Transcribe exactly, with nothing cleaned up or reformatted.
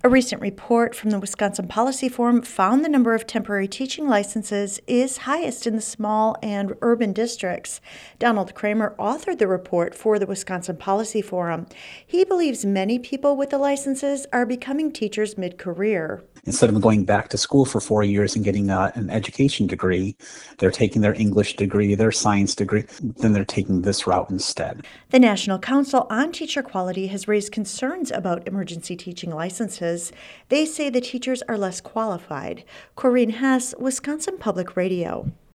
A recent report from the Wisconsin Policy Forum found the number of temporary teaching licenses is highest in the small and urban districts. Donald Kramer authored the report for the Wisconsin Policy Forum. He believes many people with the licenses are becoming teachers mid-career. Instead of going back to school for four years and getting uh, an education degree, they're taking their English degree, their science degree, then they're taking this route instead. The National Council on Teacher Quality has raised concerns about emergency teaching licenses. They say the teachers are less qualified. Corinne Hess, Wisconsin Public Radio.